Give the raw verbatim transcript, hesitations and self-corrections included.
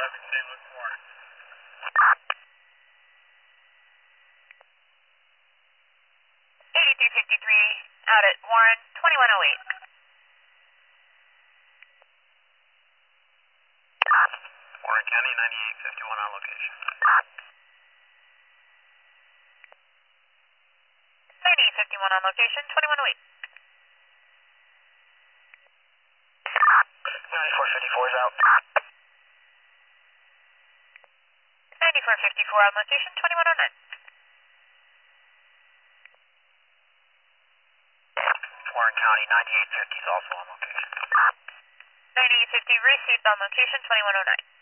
driving Saint Louis Warren. eighty-three fifty-three, out at Warren, twenty-one oh eight. Warren County, ninety-eight fifty-one on location. ninety-eight fifty-one on location, twenty-one oh eight. ninety-four fifty-four is out. ninety-four fifty-four on location, twenty-one oh nine. Warren County, ninety-eight fifty is also on location. ninety-eight fifty received on location, twenty-one oh nine.